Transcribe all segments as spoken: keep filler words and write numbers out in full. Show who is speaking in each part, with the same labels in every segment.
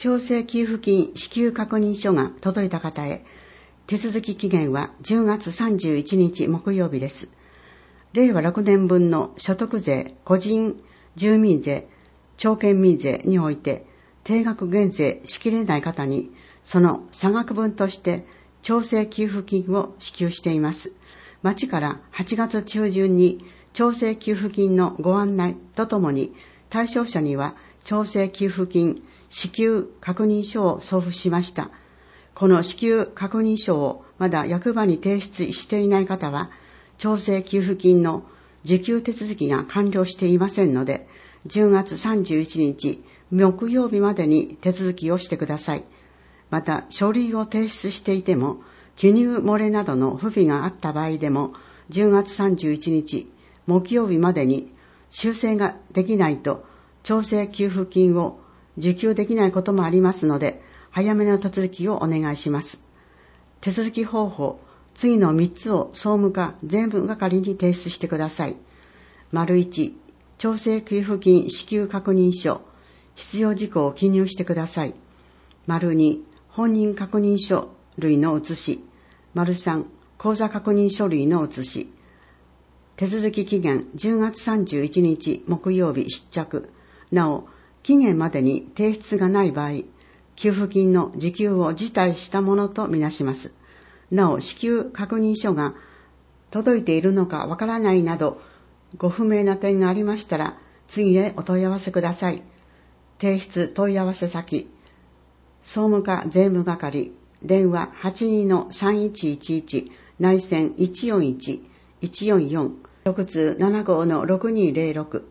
Speaker 1: 調整給付金支給確認書が届いた方へ、手続き期限はじゅうがつさんじゅういちにち木曜日です。れいわろくねんぶんの所得税、個人住民税、町県民税において定額減税しきれない方に、その差額分として調整給付金を支給しています。町からはちがつちゅうじゅんに調整給付金のご案内とともに、対象者には調整給付金支給確認書を送付しました。この支給確認書をまだ役場に提出していない方は、調整給付金の受給手続きが完了していませんので、じゅうがつさんじゅういちにち木曜日までに手続きをしてください。また、書類を提出していても、記入漏れなどの不備があった場合でも、じゅうがつさんじゅういちにち木曜日までに修正ができないと、調整給付金を受給できないこともありますので、早めの手続きをお願いします。手続き方法、次のみっつを総務課税務係に提出してください。丸いち、調整給付金支給確認書、必要事項を記入してください。丸に、本人確認書類の写し。丸さん、口座確認書類の写し。手続き期限じゅうがつさんじゅういちにち木曜日必着。なお、期限までに提出がない場合、給付金の受給を辞退したものとみなします。なお、支給確認書が届いているのかわからないなど、ご不明な点がありましたら、次へお問い合わせください。提出問い合わせ先、総務課税務係、電話 はちにのさんいちいちいち、内線いちよんいち、いちよんよん、直通 ななごのろくにぜろろく。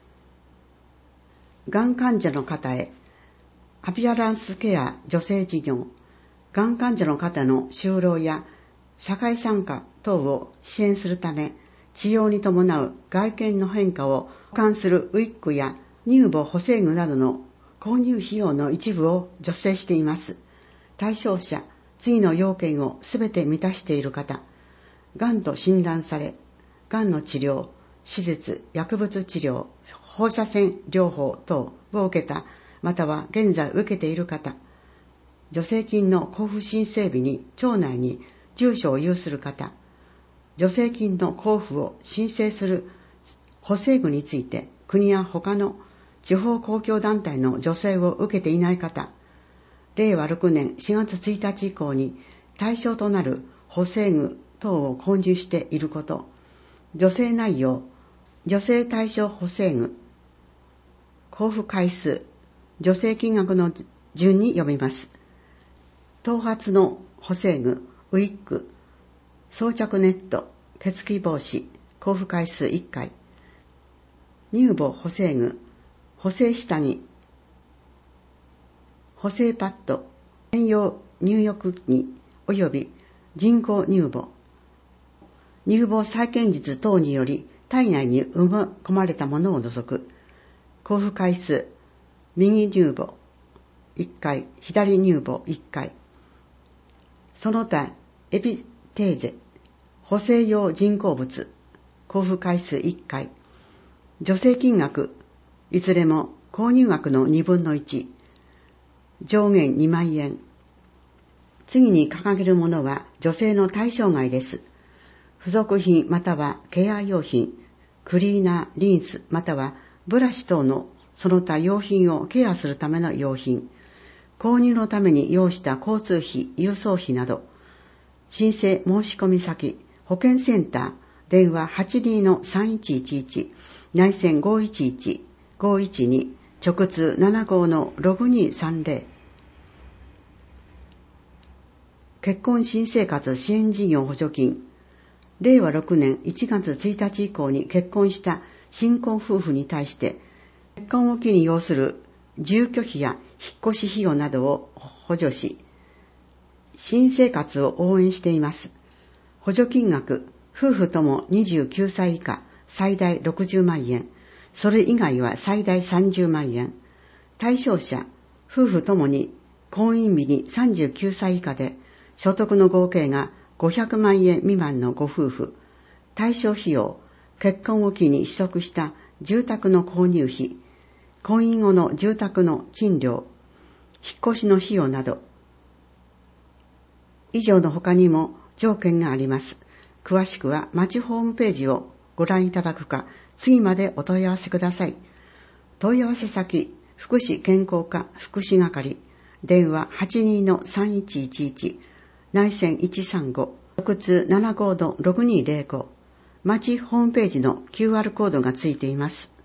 Speaker 1: がん患者の方へ、アピアランスケア女性事業、がん患者の方の就労や社会参加等を支援するため、治療に伴う外見の変化を補完するウィッグや乳房補正具などの購入費用の一部を助成しています。対象者、次の要件をすべて満たしている方、がんと診断され、がんの治療、手術、薬物治療、放射線療法等を受けた、または現在受けている方、助成金の交付申請日に町内に住所を有する方、助成金の交付を申請する補正具について国や他の地方公共団体の助成を受けていない方、れいわろくねんしがつついたち以降に対象となる補正具等を購入していること、助成内容、助成対象補正具、交付回数、助成金額の順に読みます。頭髪の補正具、ウィッグ、装着ネット、血気防止、交付回数いっかい。乳房補正具、補正下着、補正パッド、専用入浴着及び人工乳房、乳房再建術等により体内に埋め込まれたものを除く。交付回数、右乳房いっかい、左乳房いっかい。その他、エピテーゼ、補正用人工物、交付回数いっかい。助成金額、いずれも購入額のにぶんのいち。上限にまんえん。次に掲げるものは助成の対象外です。付属品またはケア用品、クリーナー、リンスまたはブラシ等のその他用品をケアするための用品、購入のために要した交通費、郵送費など、申請申し込み先、保健センター、電話 はちにのさんいちいちいち、内線ごいちいち、ごいちに、直通 ななごのろくにさんぜろ。結婚新生活支援事業補助金、れいわろくねんいちがつついたち以降に結婚した新婚夫婦に対して、結婚を機に要する住居費や引っ越し費用などを補助し、新生活を応援しています。補助金額、夫婦ともにじゅうきゅうさい以下、最大ろくじゅうまんえん、それ以外は最大さんじゅうまんえん。対象者、夫婦ともに婚姻日にさんじゅうきゅうさい以下で、所得の合計がごひゃくまんえん未満のご夫婦。対象費用、結婚を機に取得した住宅の購入費、婚姻後の住宅の賃料、 引っ越しの費用など。以上の他にも条件があります。詳しくは町ホームページをご覧いただくか、次までお問い合わせください。問い合わせ先、福祉健康課福祉係、電話 はちにーのさんいちいちいち、内線いちさんご、ろく通ななごのろくにーぜろご、町ホームページの キューアール コードがついています。